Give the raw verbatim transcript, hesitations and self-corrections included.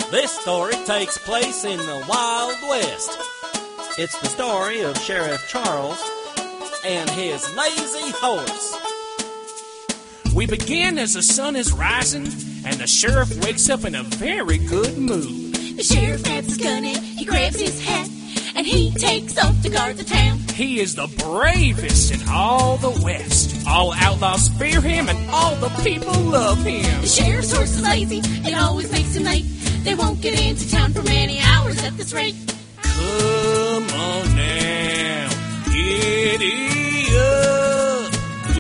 This story takes place in the Wild West. It's the story of Sheriff Charles and his lazy horse. We begin as the sun is rising, and the sheriff wakes up in a very good mood. The sheriff grabs his gun and he grabs his hat, and he takes off to guard the town. He is the bravest in all the West. All outlaws fear him, and all the people love him. The sheriff's horse is lazy, it always makes him late. They won't get into town for many hours at this rate. Come on now, giddy up.